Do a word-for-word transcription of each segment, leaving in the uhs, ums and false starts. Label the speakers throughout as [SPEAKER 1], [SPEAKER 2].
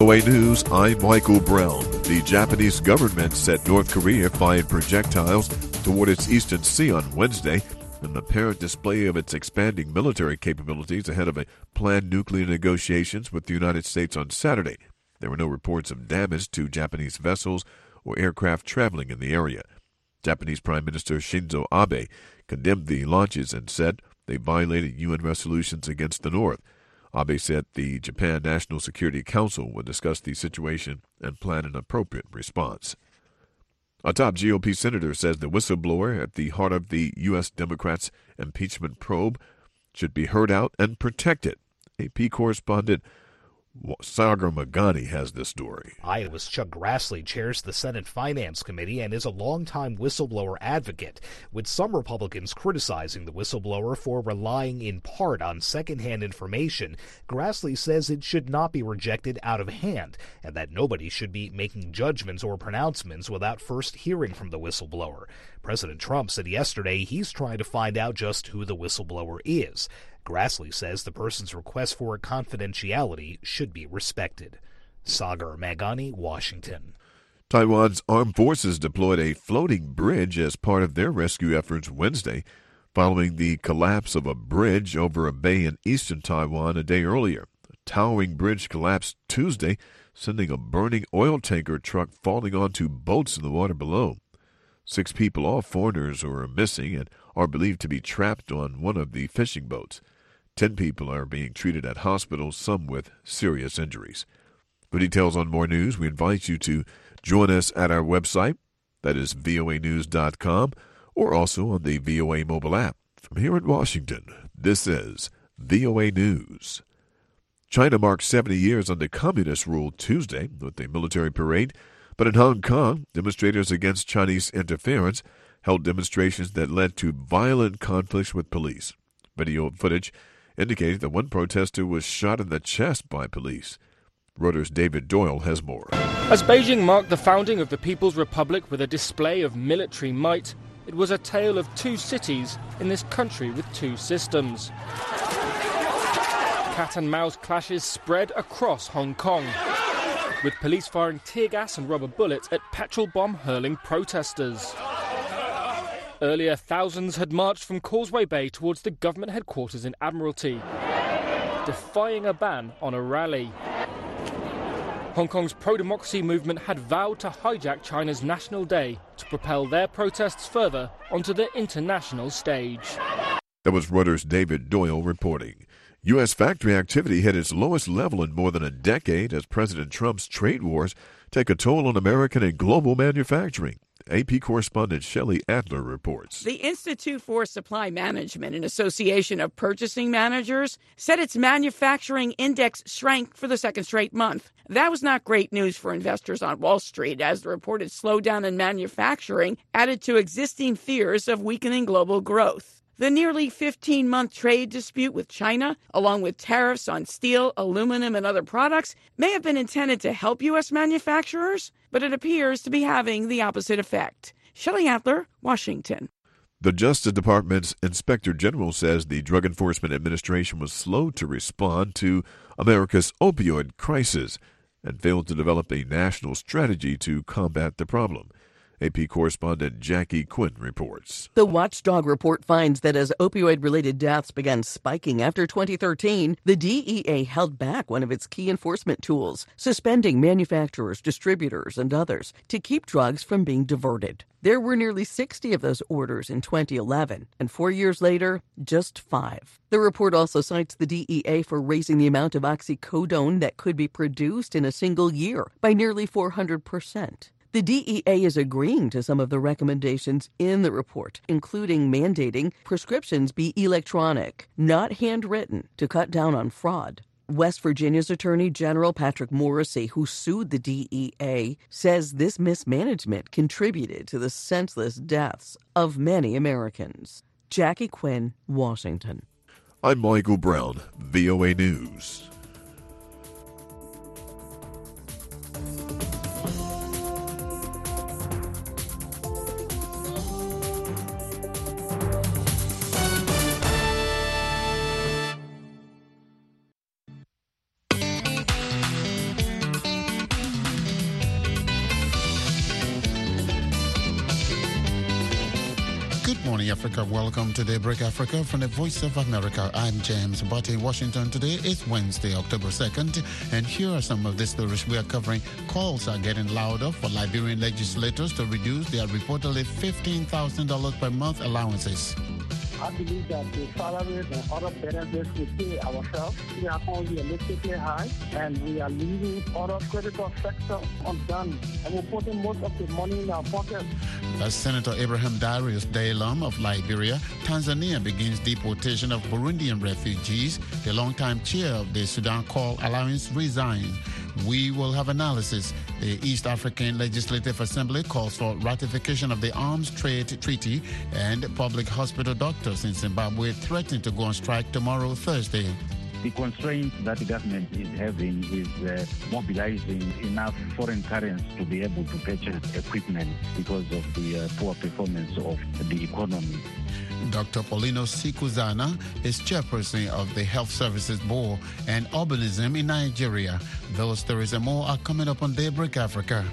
[SPEAKER 1] V O A News, I'm Michael Brown. The Japanese government said North Korea fired projectiles toward its eastern sea on Wednesday, an apparent display of its expanding military capabilities ahead of a planned nuclear negotiations with the United States on Saturday. There were no reports of damage to Japanese vessels or aircraft traveling in the area. Japanese Prime Minister Shinzo Abe condemned the launches and said they violated U N resolutions against the North. Abe said the Japan National Security Council would discuss the situation and plan an appropriate response. A top G O P senator says the whistleblower at the heart of the U S Democrats' impeachment probe should be heard out and protected. A P correspondent Sagar Meghani has this story.
[SPEAKER 2] Iowa's Chuck Grassley chairs the Senate Finance Committee and is a longtime whistleblower advocate, with some Republicans criticizing the whistleblower for relying in part on secondhand information. Grassley says it should not be rejected out of hand and that nobody should be making judgments or pronouncements without first hearing from the whistleblower. President Trump said yesterday he's trying to find out just who the whistleblower is. Grassley says the person's request for confidentiality should be respected. Sagar Meghani, Washington.
[SPEAKER 1] Taiwan's armed forces deployed a floating bridge as part of their rescue efforts Wednesday, following the collapse of a bridge over a bay in eastern Taiwan a day earlier. A towering bridge collapsed Tuesday, sending a burning oil tanker truck falling onto boats in the water below. Six people, all foreigners, are missing and are believed to be trapped on one of the fishing boats. Ten people are being treated at hospitals, some with serious injuries. For details on more news, we invite you to join us at our website, that is V O A news dot com, or also on the V O A mobile app. From here in Washington, this is V O A News. China marked seventy years under communist rule Tuesday with a military parade, but in Hong Kong, demonstrators against Chinese interference held demonstrations that led to violent conflicts with police. Video footage indicated that one protester was shot in the chest by police. Reuters' David Doyle has more.
[SPEAKER 3] As Beijing marked the founding of the People's Republic with a display of military might, it was a tale of two cities in this country with two systems. Cat and mouse clashes spread across Hong Kong, with police firing tear gas and rubber bullets at petrol bomb hurling protesters. Earlier, thousands had marched from Causeway Bay towards the government headquarters in Admiralty, defying a ban on a rally. Hong Kong's pro-democracy movement had vowed to hijack China's National Day to propel their protests further onto the international stage.
[SPEAKER 1] That was Reuters' David Doyle reporting. U S factory activity hit its lowest level in more than a decade as President Trump's trade wars take a toll on American and global manufacturing. A P correspondent Shelley Adler reports.
[SPEAKER 4] The Institute for Supply Management, an association of purchasing managers, said its manufacturing index shrank for the second straight month. That was not great news for investors on Wall Street, as the reported slowdown in manufacturing added to existing fears of weakening global growth. The nearly fifteen-month trade dispute with China, along with tariffs on steel, aluminum, and other products, may have been intended to help U S manufacturers, but it appears to be having the opposite effect. Shelley Adler, Washington.
[SPEAKER 1] The Justice Department's Inspector General says the Drug Enforcement Administration was slow to respond to America's opioid crisis and failed to develop a national strategy to combat the problem. A P correspondent Jackie Quinn reports.
[SPEAKER 5] The Watchdog report finds that as opioid-related deaths began spiking after twenty thirteen, the D E A held back one of its key enforcement tools, suspending manufacturers, distributors, and others to keep drugs from being diverted. There were nearly sixty of those orders in twenty eleven, and four years later, just five. The report also cites the D E A for raising the amount of oxycodone that could be produced in a single year by nearly four hundred percent. The D E A is agreeing to some of the recommendations in the report, including mandating prescriptions be electronic, not handwritten, to cut down on fraud. West Virginia's Attorney General Patrick Morrissey, who sued the D E A, says this mismanagement contributed to the senseless deaths of many Americans. Jackie Quinn, Washington.
[SPEAKER 1] I'm Michael Brown, V O A News.
[SPEAKER 6] morning, Africa. Welcome to Daybreak Africa from the Voice of America. I'm James Butte in Washington. Today is Wednesday, October second, and here are some of the stories we are covering. Calls are getting louder for Liberian legislators to reduce their reportedly fifteen thousand dollars per month allowances.
[SPEAKER 7] I believe that the salaries and other benefits we pay ourselves, we are all realistically high, and we are leaving other critical sectors undone, and we're putting most of the money in our pockets.
[SPEAKER 6] That's Senator Abraham Darius Dalum of Liberia. Tanzania begins deportation of Burundian refugees. The longtime chair of the Sudan Call Alliance resigns. We will have analysis. The East African Legislative Assembly calls for ratification of the Arms Trade Treaty, and public hospital doctors in Zimbabwe threaten to go on strike tomorrow, Thursday.
[SPEAKER 8] The constraint that the government is having is uh, mobilizing enough foreign currency to be able to purchase equipment because of the uh, poor performance of the economy.
[SPEAKER 6] Doctor Paulino Sikuzana is chairperson of the Health Services Board and Urbanism in Nigeria. Those stories and more are coming up on Daybreak Africa.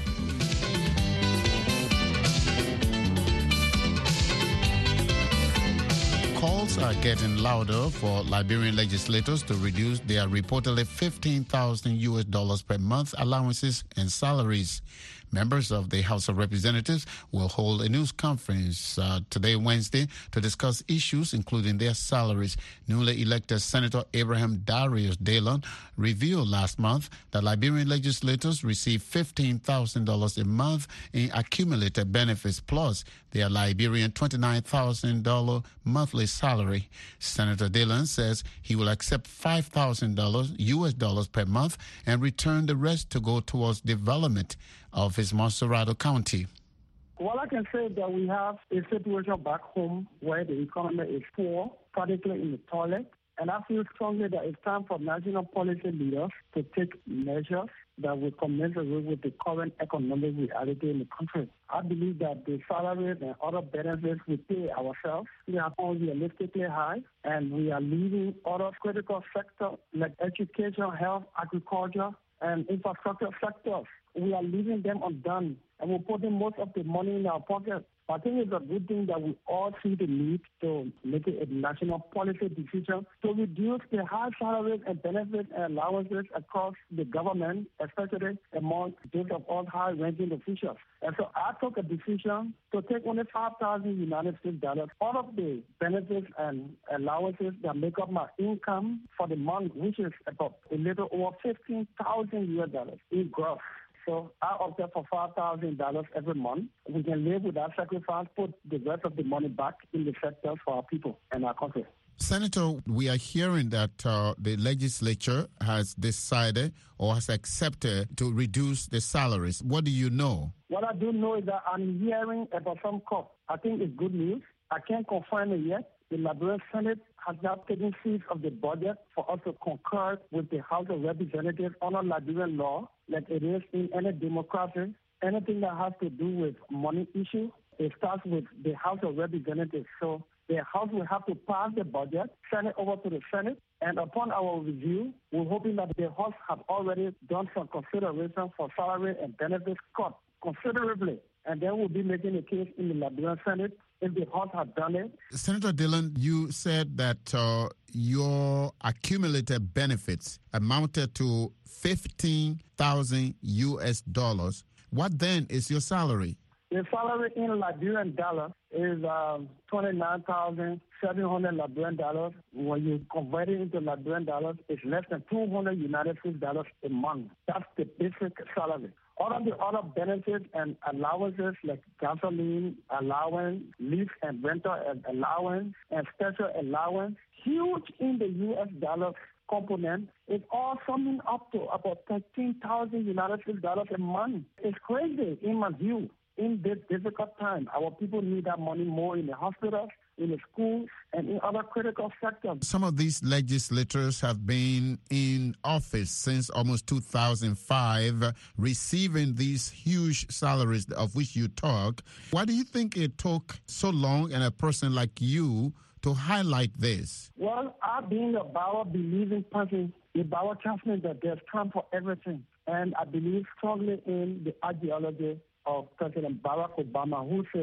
[SPEAKER 6] Calls are getting louder for Liberian legislators to reduce their reportedly fifteen thousand U S dollars per month allowances and salaries. Members of the House of Representatives will hold a news conference uh, today, Wednesday, to discuss issues including their salaries. Newly elected Senator Abraham Darius Dalum revealed last month that Liberian legislators receive fifteen thousand dollars a month in accumulated benefits plus their Liberian twenty-nine thousand dollars monthly salary. Senator Dalum says he will accept five thousand dollars U S dollars per month and return the rest to go towards development of his Monserrado County.
[SPEAKER 7] Well, I can say that we have a situation back home where the economy is poor, particularly in the toilet. And I feel strongly that it's time for national policy leaders to take measures that will commensurate with the current economic reality in the country. I believe that the salaries and other benefits we pay ourselves, we are all realistically high, and we are leaving other critical sectors like education, health, agriculture, and infrastructure sectors. We are leaving them undone, and we're putting most of the money in our pockets. I think it's a good thing that we all see the need to make it a national policy decision to reduce the high salaries and benefits and allowances across the government, especially among those of all high-ranking officials. And so I took a decision to take only five thousand United States dollars out of the benefits and allowances that make up my income for the month, which is about a little over fifteen thousand U S dollars in gross. So I opted for five thousand dollars every month. We can live with that sacrifice, put the rest of the money back in the sectors for our people and our country.
[SPEAKER 6] Senator, we are hearing that uh, the legislature has decided or has accepted to reduce the salaries. What do you know?
[SPEAKER 7] What I do know is that I'm hearing about some cuts. I think it's good news. I can't confirm it yet. The Liberian Senate has now taken seats of the budget for us to concur with the House of Representatives on a Liberian law, like it is in any democracy. Anything that has to do with money issue, it starts with the House of Representatives. So the House will have to pass the budget, send it over to the Senate, and upon our review, we're hoping that the House have already done some consideration for salary and benefits cut considerably. And then we'll be making a case in the Liberian Senate if the House had done it.
[SPEAKER 6] Senator Dalum, you said that uh, your accumulated benefits amounted to fifteen thousand U S dollars. What then is your salary?
[SPEAKER 7] The salary in Liberian dollars is um, twenty-nine thousand seven hundred Liberian dollars. When you convert it into Liberian dollars, it's less than two hundred United States dollars a month. That's the basic salary. All of the other benefits and allowances like gasoline allowance, lease and rental allowance, and special allowance, huge in the U S dollar component, is all summing up to about thirteen thousand United States dollars a month. It's crazy in my view. In this difficult time, our people need that money more in the hospitals, in the schools, and in other critical sectors.
[SPEAKER 6] Some of these legislators have been in office since almost two thousand five, receiving these huge salaries of which you talk. Why do you think it took so long and a person like you to highlight this?
[SPEAKER 7] Well, I being a Bauer believing person, the Bauer tells me that there's time for everything. And I believe strongly in the ideology of President Barack Obama, who says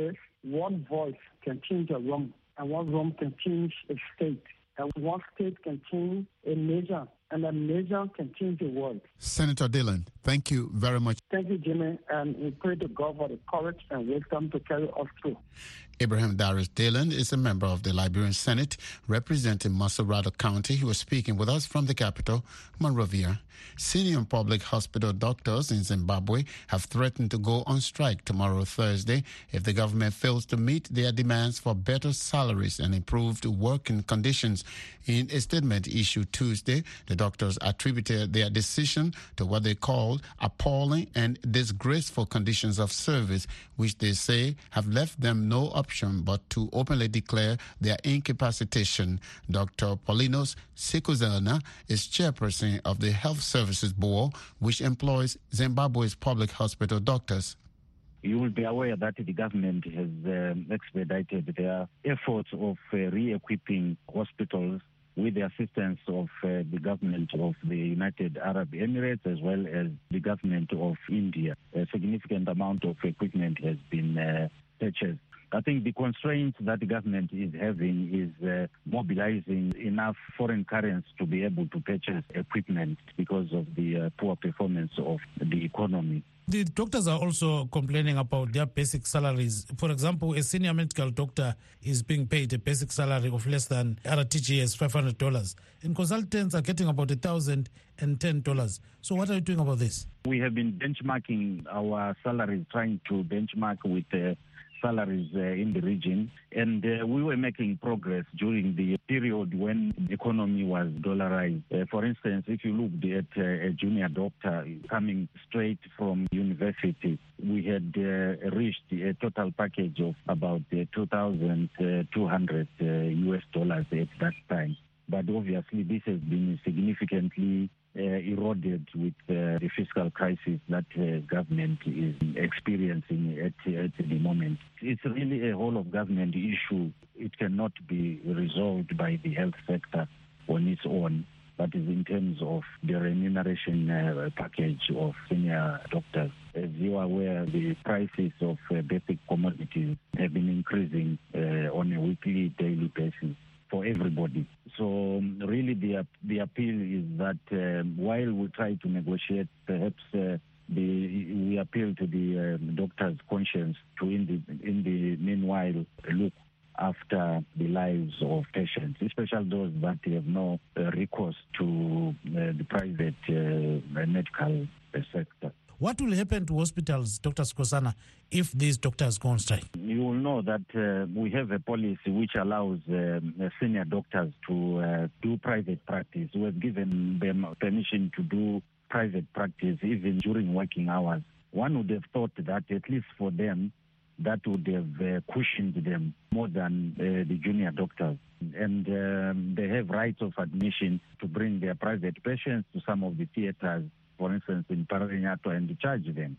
[SPEAKER 7] one voice can change a room, and one room can change a state, and one state can change a nation, and a nation can change the world.
[SPEAKER 6] Senator Dillon, thank you very much.
[SPEAKER 7] Thank you, Jimmy, and we pray to God for the courage and wisdom to carry us through.
[SPEAKER 6] Abraham Darius Dillon is a member of the Liberian Senate representing Masurado County. He was speaking with us from the capital, Monrovia. Senior public hospital doctors in Zimbabwe have threatened to go on strike tomorrow, Thursday, if the government fails to meet their demands for better salaries and improved working conditions. In a statement issued Tuesday, the doctors attributed their decision to what they called appalling and disgraceful conditions of service, which they say have left them no option but to openly declare their incapacitation. Doctor Paulinos Sikuzana is chairperson of the Health Services Board, which employs Zimbabwe's public hospital doctors.
[SPEAKER 8] You will be aware that the government has um, expedited their efforts of uh, re-equipping hospitals with the assistance of uh, the government of the United Arab Emirates as well as the government of India. A significant amount of equipment has been uh, purchased. I think the constraints that the government is having is uh, mobilizing enough foreign currency to be able to purchase equipment because of the uh, poor performance of the economy.
[SPEAKER 9] The doctors are also complaining about their basic salaries. For example, a senior medical doctor is being paid a basic salary of less than R T G S five hundred dollars. And consultants are getting about one thousand ten dollars. So what are you doing about this?
[SPEAKER 8] We have been benchmarking our salaries, trying to benchmark with uh, salaries uh, in the region, and uh, we were making progress during the period when the economy was dollarized. Uh, for instance, if you looked at uh, a junior doctor coming straight from university, we had uh, reached a total package of about uh, two thousand two hundred uh, U S dollars at that time. But obviously this has been significantly uh, eroded with uh, the fiscal crisis that uh, government is experiencing at, at the moment. It's really a whole of government issue. It cannot be resolved by the health sector on its own, but is in terms of the remuneration uh, package of senior doctors. As you are aware, the prices of uh, basic commodities have been increasing uh, on a weekly, daily basis for everybody. So um, really the the appeal is that um, while we try to negotiate, perhaps uh, the, we appeal to the um, doctor's conscience to in the, in the meanwhile look after the lives of patients, especially those that have no uh, recourse to uh, the private uh, medical sector.
[SPEAKER 9] What will happen to hospitals, Doctor Sikuzana, if these doctors go on strike?
[SPEAKER 8] You will know that uh, we have a policy which allows uh, senior doctors to uh, do private practice. We have given them permission to do private practice even during working hours. One would have thought that at least for them, that would have uh, cushioned them more than uh, the junior doctors. And um, they have rights of admission to bring their private patients to some of the theaters, for instance, in Pararinyato, and charge them.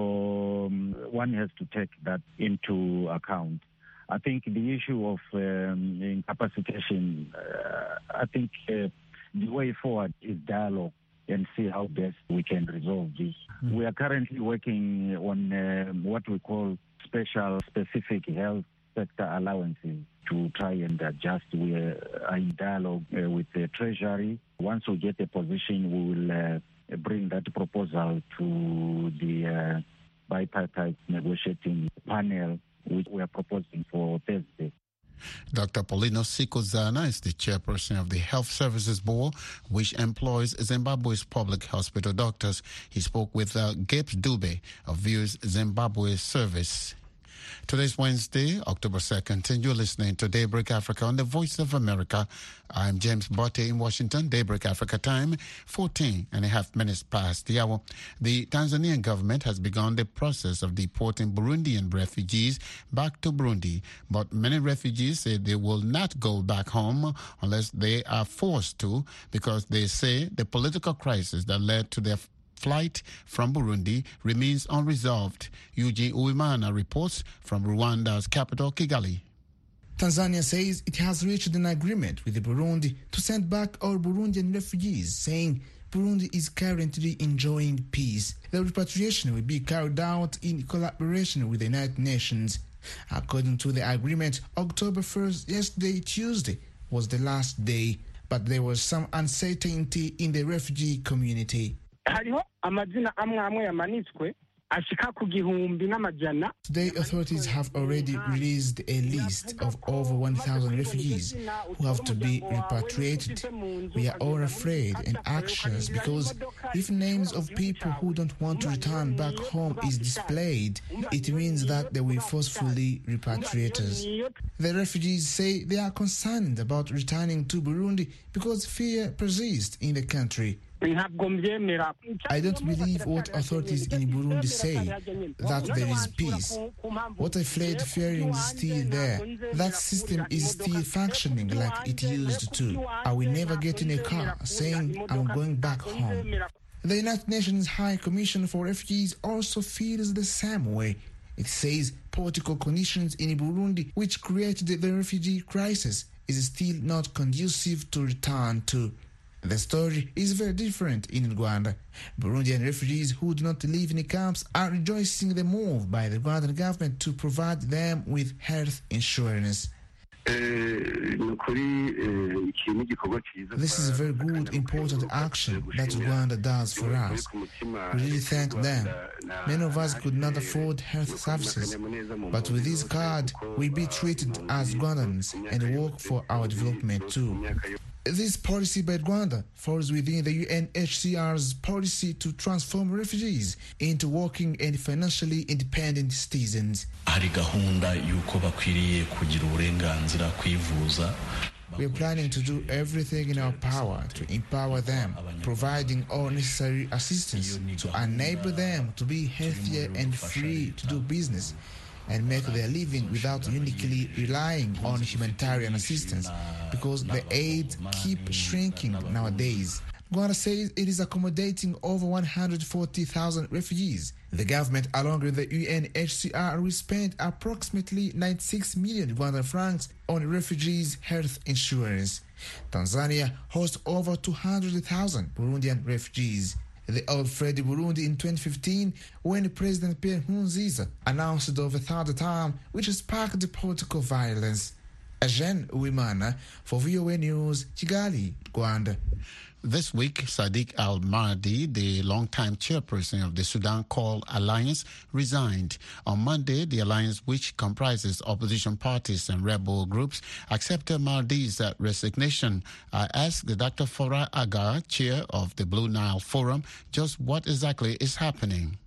[SPEAKER 8] So um, one has to take that into account. I think the issue of um, incapacitation, uh, I think uh, the way forward is dialogue and see how best we can resolve this. Mm-hmm. We are currently working on uh, what we call special specific health sector allowances to try and adjust. We are in dialogue uh, with the Treasury. Once we get a position, we will uh, bring that proposal to the uh, bipartite negotiating panel, which we are proposing for Thursday.
[SPEAKER 6] Doctor Paulinos Sikuzana is the chairperson of the Health Services Board, which employs Zimbabwe's public hospital doctors. He spoke with uh, Gibbs Dube of Views Zimbabwe Service. Today's Wednesday, October second, and you're listening to Daybreak Africa on the Voice of America. I'm James Botte in Washington. Daybreak Africa time, fourteen and a half minutes past the hour. The Tanzanian government has begun the process of deporting Burundian refugees back to Burundi, but many refugees say they will not go back home unless they are forced to, because they say the political crisis that led to their flight from Burundi remains unresolved. Eugene Uwimana reports from Rwanda's capital, Kigali.
[SPEAKER 10] Tanzania says it has reached an agreement with the Burundi to send back all Burundian refugees, saying Burundi is currently enjoying peace. The repatriation will be carried out in collaboration with the United Nations. According to the agreement, October first, yesterday, Tuesday, was the last day, but there was some uncertainty in the refugee community. Today, authorities have already released a list of over one thousand refugees who have to be repatriated. We are all afraid and anxious because if names of people who don't want to return back home is displayed, it means that they will forcefully repatriate us. The refugees say they are concerned about returning to Burundi because fear persists in the country. I don't believe what authorities in Burundi say, that there is peace. What I fled fearing is still there. That system is still functioning like it used to. I will never get in a car saying I'm going back home. The United Nations High Commission for Refugees also feels the same way. It says political conditions in Burundi, which created the refugee crisis, is still not conducive to return to. The story is very different in Rwanda. Burundian refugees who do not live in the camps are rejoicing the move by the Rwandan government to provide them with health insurance. This is a very good, important action that Rwanda does for us. We really thank them. Many of us could not afford health services, but with this card, we'll be treated as Rwandans and work for our development too. This policy by Rwanda falls within the U N H C R's policy to transform refugees into working and financially independent citizens. We are planning to do everything in our power to empower them, providing all necessary assistance to enable them to be healthier and free to do business and make their living without uniquely relying on humanitarian assistance, because the aid keeps shrinking nowadays. Rwanda says it is accommodating over one hundred forty thousand refugees. The government, along with the U N H C R, will spend approximately ninety-six million Rwandan francs on refugees' health insurance. Tanzania hosts over two hundred thousand Burundian refugees. The old fled Burundi in twenty fifteen when President Pierre Nkurunziza announced of a third term, which sparked political violence. Eugene Uwimana for V O A News, Kigali, Rwanda.
[SPEAKER 6] This week, Sadiq Al-Mahdi, the longtime chairperson of the Sudan Call Alliance, resigned. On Monday, the alliance, which comprises opposition parties and rebel groups, accepted Mahdi's uh, resignation. I asked Doctor Farah Aga, chair of the Blue Nile Forum, just what exactly is happening.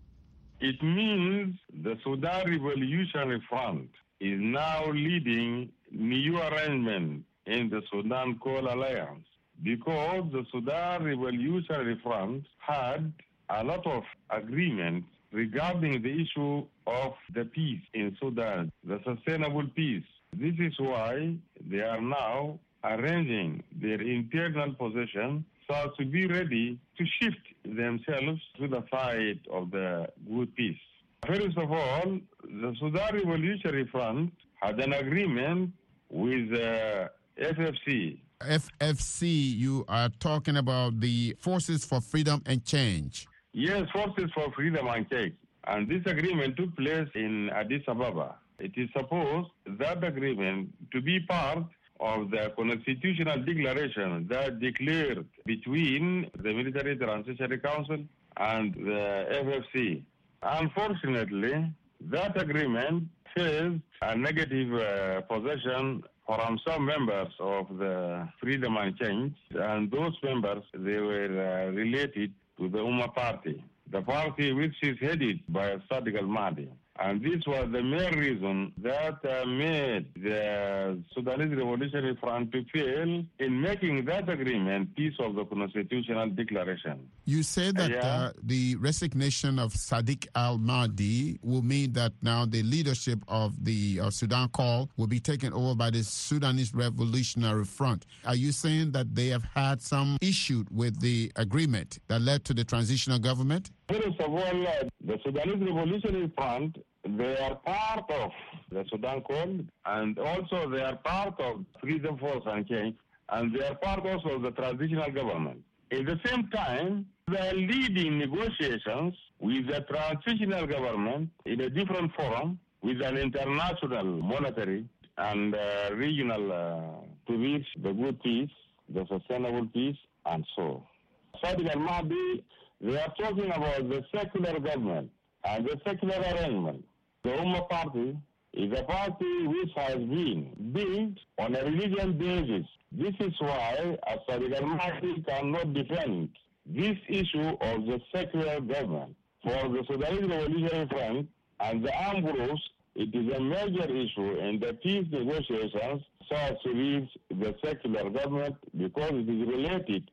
[SPEAKER 11] It means the Sudan Revolutionary Front is now leading new arrangement in the Sudan Call Alliance, because the Sudan Revolutionary Front had a lot of agreements regarding the issue of the peace in Sudan, the sustainable peace. This is why they are now arranging their internal position so as to be ready to shift themselves to the side of the good peace. First of all, the Sudan Revolutionary Front had an agreement with the F F C.
[SPEAKER 6] F F C, you are talking about the Forces for Freedom and Change.
[SPEAKER 11] Yes, Forces for Freedom and Change. And this agreement took place in Addis Ababa. It is supposed that agreement to be part of the constitutional declaration that declared between the Military Transitional Council and the F F C. Unfortunately, that agreement faced a negative uh, position from some members of the Freedom and Change, and those members, they were uh, related to the Umma Party, the party which is headed by Sadiq Al-Mahdi. And this was the main reason that uh, made the Sudanese Revolutionary Front to fail in making that agreement piece of the constitutional declaration.
[SPEAKER 6] You say that
[SPEAKER 11] yeah.
[SPEAKER 6] uh, the resignation of Sadiq Al-Mahdi will mean that now the leadership of the uh, Sudan Call will be taken over by the Sudanese Revolutionary Front. Are you saying that they have had some issue with the agreement that led to the transitional government?
[SPEAKER 11] First of all, uh, the Sudanese Revolutionary Front, they are part of the Sudan Call, and also they are part of Freedom Force and Change, and they are part also of the transitional government. At the same time, they are leading negotiations with the transitional government in a different forum, with an international monetary and uh, regional uh, to reach the good peace, the sustainable peace, and so. Sadiq al-Mahdi, they are talking about the secular government and the secular arrangement. The Ummah Party is a party which has been built on a religion basis. This is why Sadiq al-Mahdi cannot defend this issue of the secular government. For the Sudanese Revolutionary Front and the armed groups, it is a major issue in the peace negotiations so as to reach the secular government because it is related.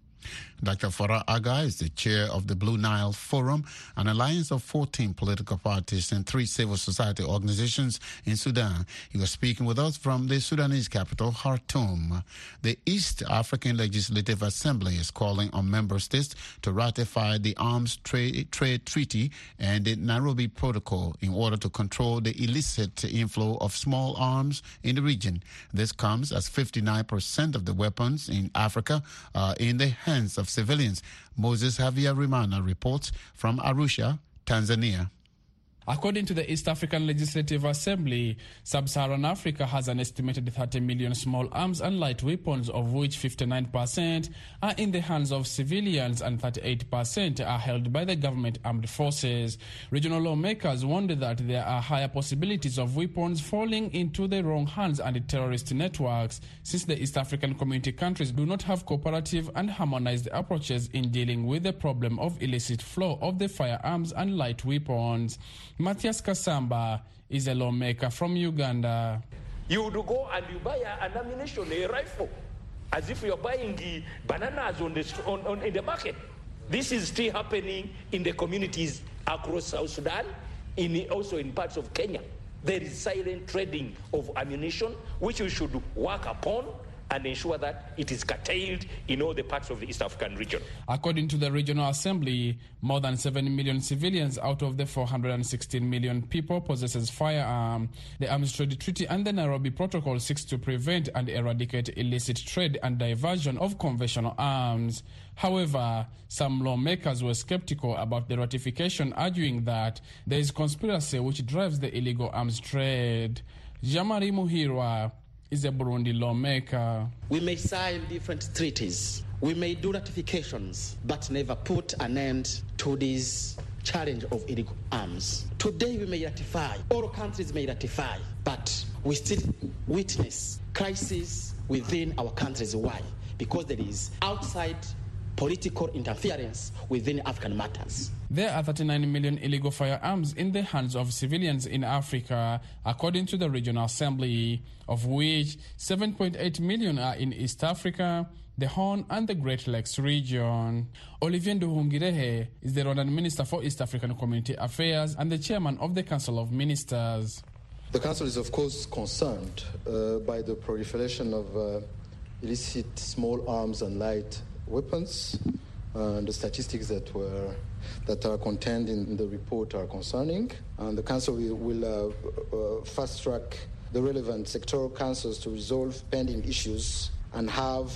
[SPEAKER 6] Doctor Farah Aga is the chair of the Blue Nile Forum, an alliance of fourteen political parties and three civil society organizations in Sudan. He was speaking with us from the Sudanese capital, Khartoum. The East African Legislative Assembly is calling on member states to ratify the Arms Trade, Trade Treaty and the Nairobi Protocol in order to control the illicit inflow of small arms in the region. This comes as fifty-nine percent of the weapons in Africa are in the hands of civilians. Moses Javier Rimana reports from Arusha, Tanzania.
[SPEAKER 12] According to the East African Legislative Assembly, Sub-Saharan Africa has an estimated thirty million small arms and light weapons, of which fifty-nine percent are in the hands of civilians and thirty-eight percent are held by the government armed forces. Regional lawmakers wonder that there are higher possibilities of weapons falling into the wrong hands and terrorist networks, since the East African community countries do not have cooperative and harmonized approaches in dealing with the problem of illicit flow of the firearms and light weapons. Matthias Kasamba is a lawmaker from Uganda.
[SPEAKER 13] You would go and you buy an ammunition, a rifle, as if you're buying the bananas on the, on, on, in the market. This is still happening in the communities across South Sudan, in, also in parts of Kenya. There is silent trading of ammunition, which we should work upon and ensure that it is curtailed in all the parts of the East African region. According to the Regional Assembly, more than seven million civilians out of the four hundred sixteen million people possesses firearm. The Arms Trade Treaty and the Nairobi Protocol seeks to prevent and eradicate illicit trade and diversion of conventional arms. However, some lawmakers were skeptical about the ratification, arguing that there is conspiracy which drives the illegal arms trade. Jamari Muhirwa is a Burundi lawmaker.
[SPEAKER 14] We may sign different treaties, we may do ratifications, but never put an end to this challenge of illegal arms. Today we may ratify, all countries may ratify, but we still witness crisis within our countries. Why? Because there is outside political interference within African matters.
[SPEAKER 12] There are thirty-nine million illegal firearms in the hands of civilians in Africa, according to the Regional Assembly, of which seven point eight million are in East Africa, the Horn and the Great Lakes region. Olivier Nduhungirehe is the Rwandan Minister for East African Community Affairs and the Chairman of the Council of Ministers.
[SPEAKER 15] The Council is, of course, concerned uh, by the proliferation of uh, illicit small arms and light weapons. Uh, and the statistics that were that are contained in the report are concerning. And the Council will, will uh, uh, fast-track the relevant sectoral councils to resolve pending issues and have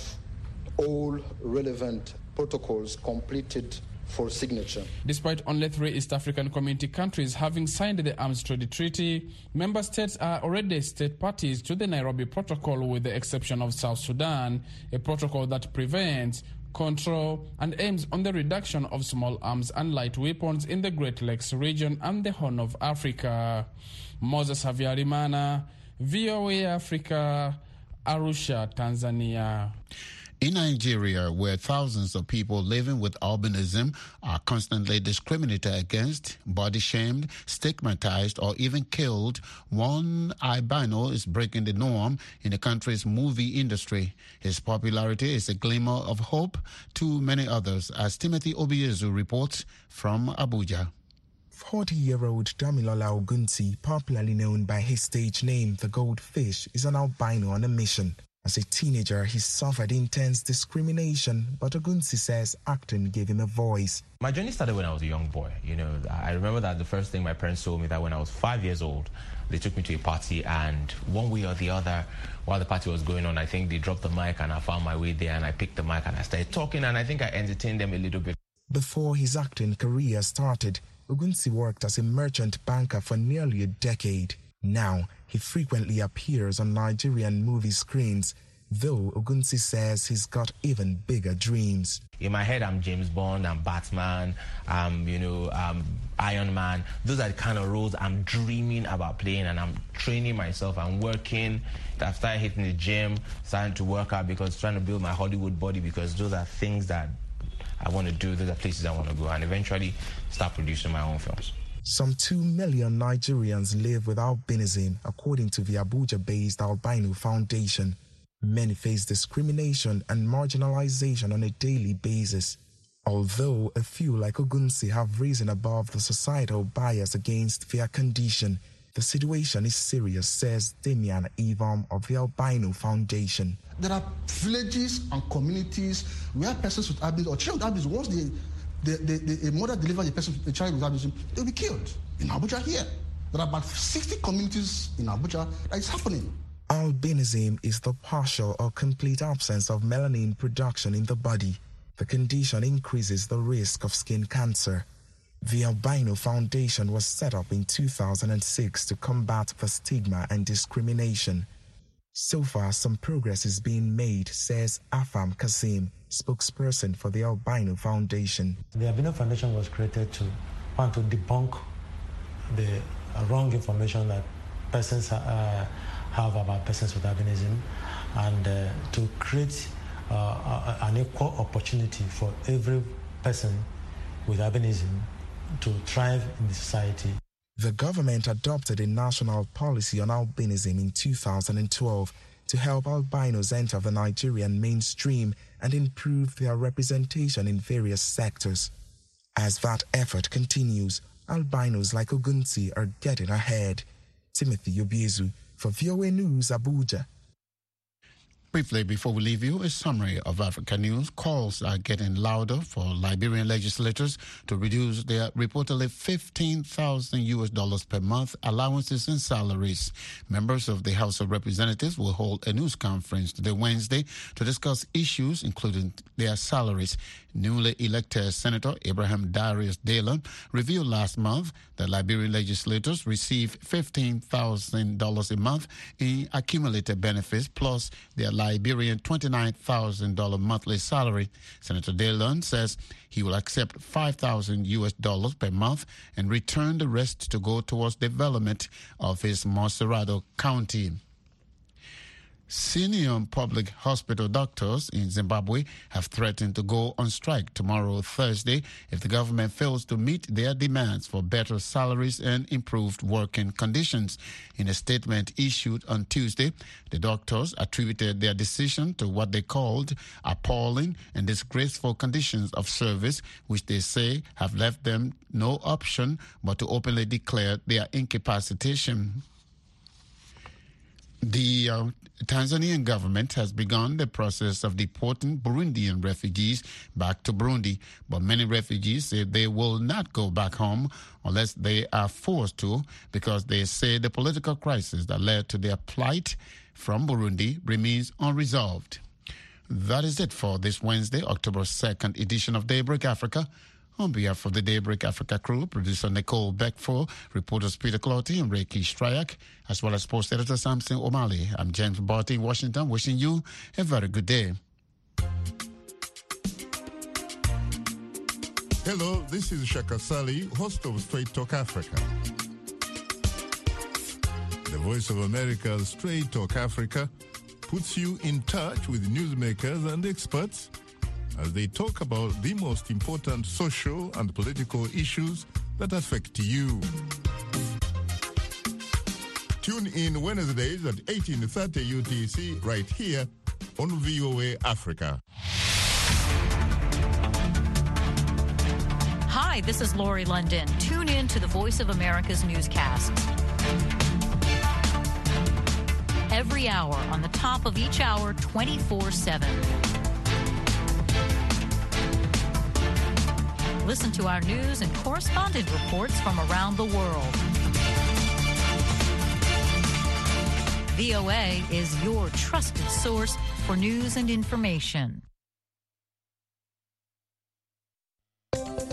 [SPEAKER 15] all relevant protocols completed for signature.
[SPEAKER 12] Despite only three East African community countries having signed the Arms Trade Treaty, member states are already state parties to the Nairobi Protocol, with the exception of South Sudan, a protocol that prevents, control, and aims on the reduction of small arms and light weapons in the Great Lakes region and the Horn of Africa. Moses Havyarimana, V O A Africa, Arusha, Tanzania.
[SPEAKER 6] In Nigeria, where thousands of people living with albinism are constantly discriminated against, body shamed, stigmatized, or even killed, one albino is breaking the norm in the country's movie industry. His popularity is a glimmer of hope to many others, as Timothy Obiezu reports from Abuja.
[SPEAKER 10] forty-year-old Damilola Ogunsi, popularly known by his stage name, The Goldfish, is an albino on a mission. As a teenager, he suffered intense discrimination, but Ogunsi says acting gave him a voice.
[SPEAKER 16] My journey started when I was a young boy. You know, I remember that the first thing my parents told me that when I was five years old, they took me to a party, and one way or the other, while the party was going on, I think they dropped the mic and I found my way there and I picked the mic and I started talking, and I think I entertained them a little bit.
[SPEAKER 10] Before his acting career started, Ogunsi worked as a merchant banker for nearly a decade. Now, he frequently appears on Nigerian movie screens, though Ogunsi says he's got even bigger dreams.
[SPEAKER 16] In my head, I'm James Bond, I'm Batman, I'm, you know, I'm Iron Man. Those are the kind of roles I'm dreaming about playing, and I'm training myself. I'm working. I've started hitting the gym, starting to work out because trying to build my Hollywood body, because those are things that I want to do. Those are places I want to go, and eventually start producing my own films.
[SPEAKER 10] Some two million Nigerians live with albinism, according to the Abuja-based Albino Foundation. Many face discrimination and marginalization on a daily basis. Although a few like Ogunsi have risen above the societal bias against their condition, the situation is serious, says Damian Evam of the Albino Foundation.
[SPEAKER 17] There are villages and communities where persons with albinism or children with albinism, once they, they, they, they, a mother delivers a person, a child with albinism, they'll be killed. In Abuja here, there are about sixty communities in Abuja that is happening.
[SPEAKER 10] Albinism is the partial or complete absence of melanin production in the body. The condition increases the risk of skin cancer. The Albino Foundation was set up in two thousand six to combat the stigma and discrimination. So far, some progress is being made, says Afam Kasim, spokesperson for the Albino Foundation.
[SPEAKER 18] The Albino Foundation was created to want to debunk the uh, wrong information that persons uh, have about persons with albinism, and uh, to create uh, an equal opportunity for every person with albinism to thrive in the society.
[SPEAKER 10] The government adopted a national policy on albinism in two thousand twelve to help albinos enter the Nigerian mainstream and improve their representation in various sectors. As that effort continues, albinos like Ogunsi are getting ahead. Timothy Obiezu for V O A News, Abuja.
[SPEAKER 6] Briefly, before we leave you, a summary of Africa news. Calls are getting louder for Liberian legislators to reduce their reportedly fifteen thousand U S dollars per month allowances and salaries. Members of the House of Representatives will hold a news conference today, Wednesday, to discuss issues including their salaries. Newly elected Senator Abraham Darius Dalen revealed last month that Liberian legislators receive fifteen thousand dollars a month in accumulated benefits plus their Liberian twenty-nine thousand dollars monthly salary. Senator Dalen says he will accept five thousand U S dollars per month and return the rest to go towards development of his Monserrado County. Senior public hospital doctors in Zimbabwe have threatened to go on strike tomorrow, Thursday, if the government fails to meet their demands for better salaries and improved working conditions. In a statement issued on Tuesday, the doctors attributed their decision to what they called appalling and disgraceful conditions of service, which they say have left them no option but to openly declare their incapacitation. The uh, Tanzanian government has begun the process of deporting Burundian refugees back to Burundi, but many refugees say they will not go back home unless they are forced to, because they say the political crisis that led to their plight from Burundi remains unresolved. That is it for this Wednesday, October second edition of Daybreak Africa. On behalf of the Daybreak Africa crew, producer Nicole Beckford, reporters Peter Clotty and Reiki Stryak, as well as sports editor Samson O'Malley, I'm James Barty in Washington, wishing you a very good day.
[SPEAKER 19] Hello, this is Shaka Sali, host of Straight Talk Africa. The Voice of America's Straight Talk Africa puts you in touch with newsmakers and experts as they talk about the most important social and political issues that affect you. Tune in Wednesdays at eighteen thirty U T C right here on V O A Africa.
[SPEAKER 20] Hi, this is Lori London. Tune in to the Voice of America's newscasts. Every hour, on the top of each hour, twenty-four seven. Listen to our news and correspondent reports from around the world. V O A is your trusted source for news and information.